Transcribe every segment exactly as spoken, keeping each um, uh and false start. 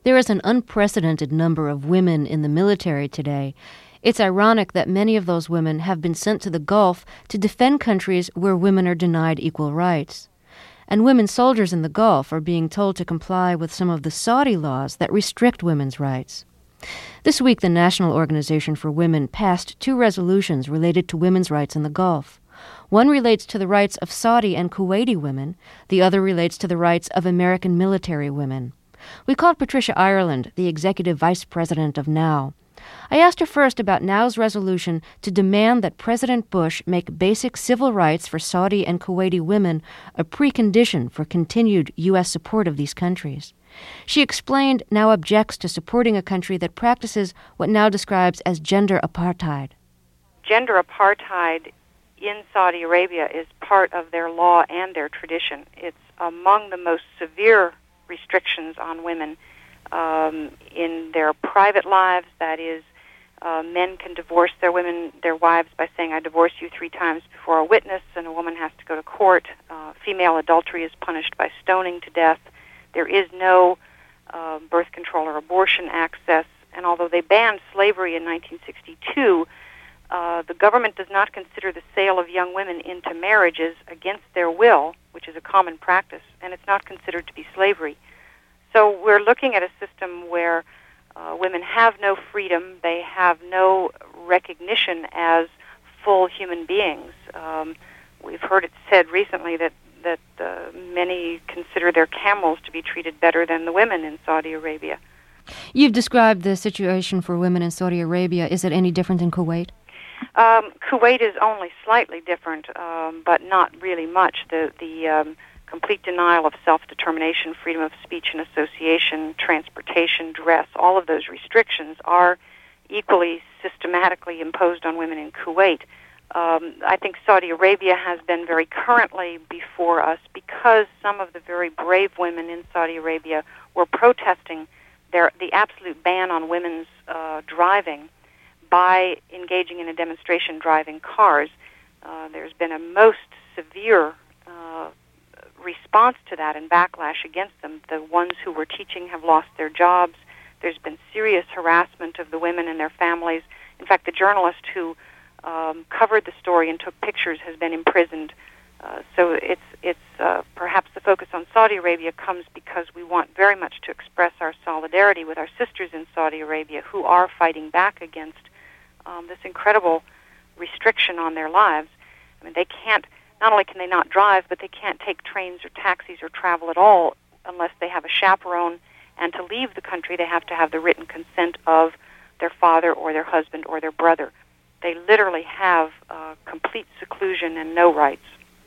There is an unprecedented number of women in the military today. It's ironic that many of those women have been sent to the Gulf to defend countries where women are denied equal rights. And women soldiers in the Gulf are being told to comply with some of the Saudi laws that restrict women's rights. This week, the National Organization for Women passed two resolutions related to women's rights in the Gulf. One relates to the rights of Saudi and Kuwaiti women. The other relates to the rights of American military women. We called Patricia Ireland, the executive vice president of NOW. I asked her first about NOW's resolution to demand that President Bush make basic civil rights for Saudi and Kuwaiti women a precondition for continued U S support of these countries. She explained NOW objects to supporting a country that practices what NOW describes as gender apartheid. Gender apartheid in Saudi Arabia is part of their law and their tradition. It's among the most severe restrictions on women um, in their private lives. That is, uh, men can divorce their women, their wives, by saying, "I divorce you" three times before a witness, and a woman has to go to court. Uh, female adultery is punished by stoning to death. There is no uh, birth control or abortion access, and although they banned slavery in nineteen sixty-two, uh, the government does not consider the sale of young women into marriages against their will, which is a common practice, and it's not considered to be slavery. So we're looking at a system where uh, women have no freedom, they have no recognition as full human beings. Um, we've heard it said recently that that uh, many consider their camels to be treated better than the women in Saudi Arabia. You've described the situation for women in Saudi Arabia. Is it any different in Kuwait? Um, Kuwait is only slightly different, um, but not really much. The, the um, complete denial of self-determination, freedom of speech and association, transportation, dress, all of those restrictions are equally systematically imposed on women in Kuwait. Um, I think Saudi Arabia has been very currently before us because some of the very brave women in Saudi Arabia were protesting their, the absolute ban on women's uh, driving by engaging in a demonstration driving cars. Uh, there's been a most severe uh, response to that and backlash against them. The ones who were teaching have lost their jobs. There's been serious harassment of the women and their families. In fact, the journalist who Um, covered the story and took pictures has been imprisoned. Uh, so it's it's uh, perhaps the focus on Saudi Arabia comes because we want very much to express our solidarity with our sisters in Saudi Arabia who are fighting back against um, this incredible restriction on their lives. I mean, they can't, not only can they not drive, but they can't take trains or taxis or travel at all unless they have a chaperone, and to leave the country they have to have the written consent of their father or their husband or their brother. They literally have uh, complete seclusion and no rights.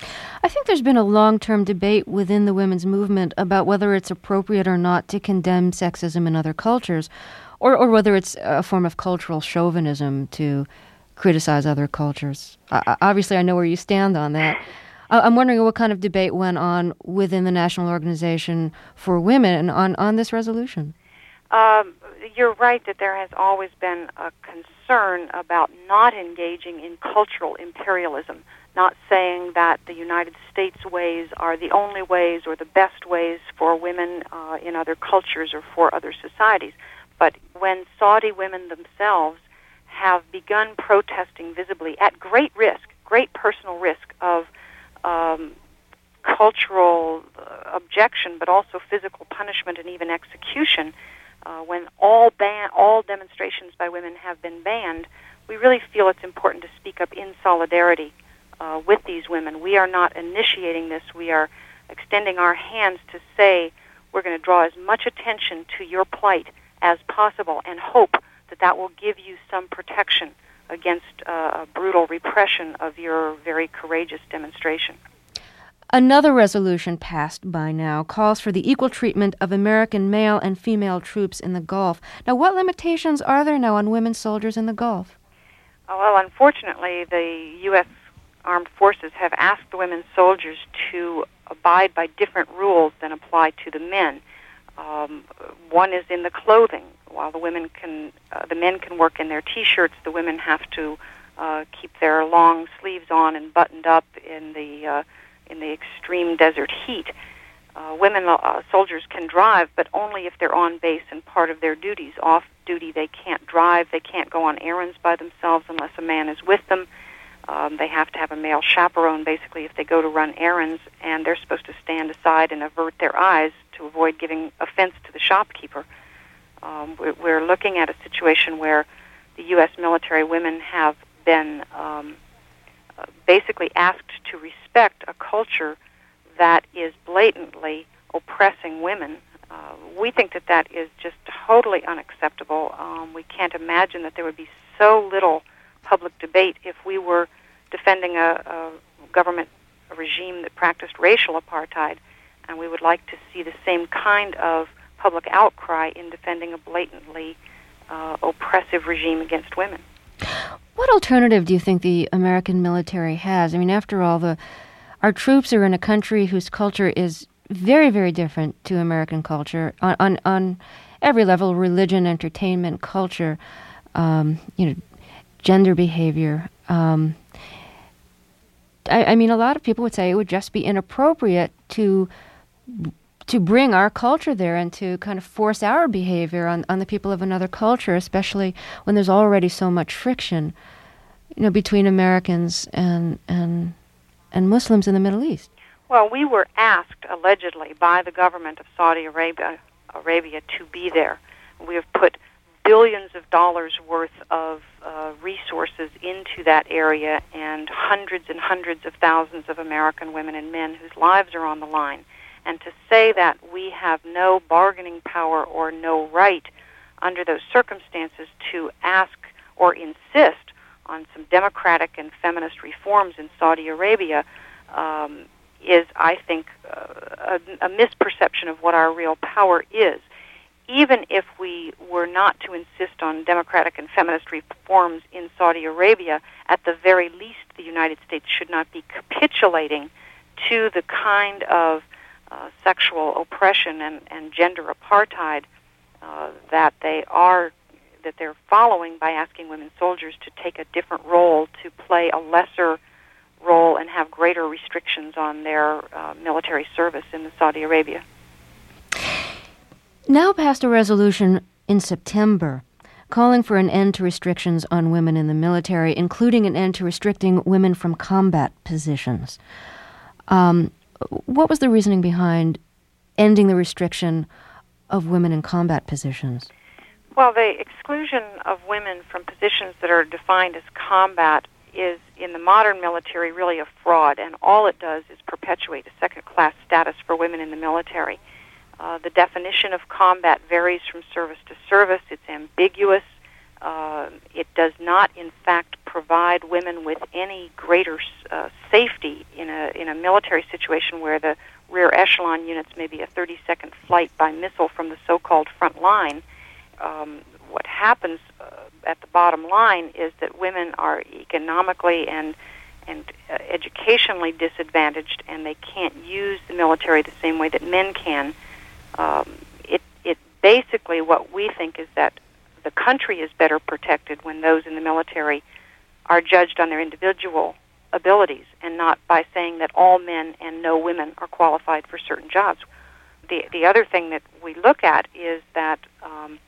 I think there's been a long-term debate within the women's movement about whether it's appropriate or not to condemn sexism in other cultures, or, or whether it's a form of cultural chauvinism to criticize other cultures. Uh, obviously, I know where you stand on that. Uh, I'm wondering what kind of debate went on within the National Organization for Women on, on this resolution. Um, you're right that there has always been a concern about not engaging in cultural imperialism, not saying that the United States ways are the only ways or the best ways for women uh, in other cultures or for other societies. But when Saudi women themselves have begun protesting visibly at great risk, great personal risk of um, cultural uh, objection, but also physical punishment and even execution, Uh, when all ban- all demonstrations by women have been banned, we really feel it's important to speak up in solidarity uh, with these women. We are not initiating this. We are extending our hands to say we're going to draw as much attention to your plight as possible and hope that that will give you some protection against uh, a brutal repression of your very courageous demonstration. Another resolution passed by NOW calls for the equal treatment of American male and female troops in the Gulf. Now, what limitations are there now on women soldiers in the Gulf? Oh, well, unfortunately, the U S Armed Forces have asked the women soldiers to abide by different rules than apply to the men. Um, one is in the clothing. While the women can, uh, the men can work in their T-shirts, the women have to uh, keep their long sleeves on and buttoned up in the uh, in the extreme desert heat. Uh, women uh, soldiers can drive, but only if they're on base and part of their duties. Off duty, they can't drive. They can't go on errands by themselves unless a man is with them. Um, they have to have a male chaperone, basically, if they go to run errands, and they're supposed to stand aside and avert their eyes to avoid giving offense to the shopkeeper. Um, we're, we're looking at a situation where the U S military women have been um, uh, basically asked to respect a culture that is blatantly oppressing women. Uh, we think that that is just totally unacceptable. Um, we can't imagine that there would be so little public debate if we were defending a, a government a regime that practiced racial apartheid, and we would like to see the same kind of public outcry in defending a blatantly uh, oppressive regime against women. What alternative do you think the American military has? I mean, after all, the our troops are in a country whose culture is very, very different to American culture on on, on every level: religion, entertainment, culture, um, you know, gender behavior. Um, I, I mean, a lot of people would say it would just be inappropriate to to bring our culture there and to kind of force our behavior on, on the people of another culture, especially when there's already so much friction, you know, between Americans and and and Muslims in the Middle East. Well, we were asked, allegedly, by the government of Saudi Arabia, Arabia to be there. We have put billions of dollars worth of uh, resources into that area, and hundreds and hundreds of thousands of American women and men whose lives are on the line. And to say that we have no bargaining power or no right under those circumstances to ask or insist on some democratic and feminist reforms in Saudi Arabia um, is, I think, uh, a, a misperception of what our real power is. Even if we were not to insist on democratic and feminist reforms in Saudi Arabia, at the very least the United States should not be capitulating to the kind of uh, sexual oppression and, and gender apartheid uh, that they are that they're following by asking women soldiers to take a different role, to play a lesser role and have greater restrictions on their uh, military service in Saudi Arabia. Now passed a resolution in September calling for an end to restrictions on women in the military, including an end to restricting women from combat positions. Um, what was the reasoning behind ending the restriction of women in combat positions? Well, the exclusion of women from positions that are defined as combat is, in the modern military, really a fraud, and all it does is perpetuate a second-class status for women in the military. Uh, the definition of combat varies from service to service. It's ambiguous. Uh, it does not, in fact, provide women with any greater uh, safety in a in a military situation where the rear echelon units may be a thirty-second flight by missile from the so-called front line. Um, what happens uh, at the bottom line is that women are economically and and uh, educationally disadvantaged, and they can't use the military the same way that men can. Um, it, it basically, what we think is that the country is better protected when those in the military are judged on their individual abilities and not by saying that all men and no women are qualified for certain jobs. The the other thing that we look at is that um,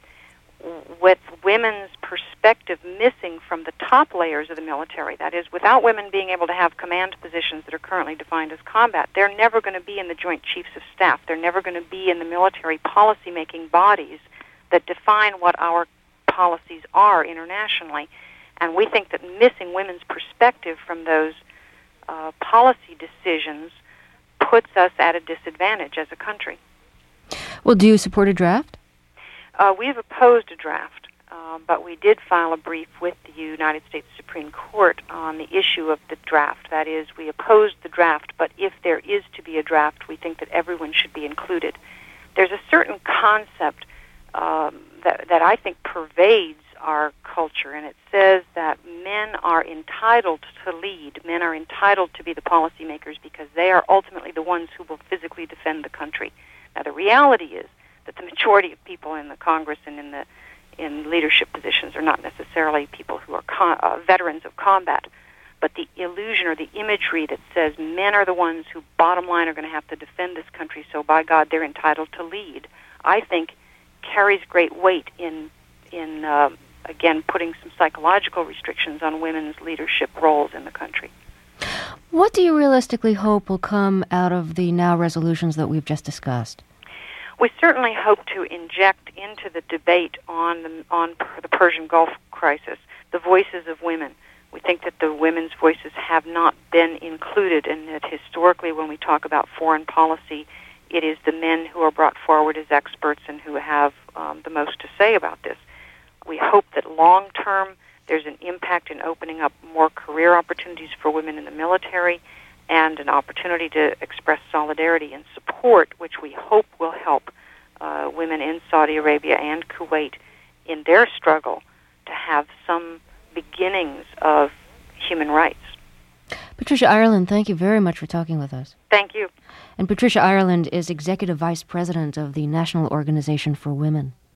with women's perspective missing from the top layers of the military, that is, without women being able to have command positions that are currently defined as combat, they're never going to be in the Joint Chiefs of Staff. They're never going to be in the military policy-making bodies that define what our policies are internationally. And we think that missing women's perspective from those uh, policy decisions puts us at a disadvantage as a country. Well, do you support a draft? Uh, we've opposed a draft, uh, but we did file a brief with the United States Supreme Court on the issue of the draft. That is, we opposed the draft, but if there is to be a draft, we think that everyone should be included. There's a certain concept um, that, that I think pervades our culture, and it says that men are entitled to lead. Men are entitled to be the policymakers because they are ultimately the ones who will physically defend the country. Now, the reality is that the majority of people in the Congress and in the in leadership positions are not necessarily people who are con- uh, veterans of combat. but the illusion or the imagery that says men are the ones who, bottom line, are going to have to defend this country, so by God, they're entitled to lead, I think carries great weight in, in uh, again, putting some psychological restrictions on women's leadership roles in the country. What do you realistically hope will come out of the now resolutions that we've just discussed? We certainly hope to inject into the debate on the, on the Persian Gulf crisis the voices of women. We think that the women's voices have not been included, and that historically when we talk about foreign policy, it is the men who are brought forward as experts and who have um, the most to say about this. We hope that long-term there's an impact in opening up more career opportunities for women in the military and an opportunity to express solidarity and support, which we hope will help uh, women in Saudi Arabia and Kuwait in their struggle to have some beginnings of human rights. Patricia Ireland, thank you very much for talking with us. Thank you. And Patricia Ireland is Executive Vice President of the National Organization for Women.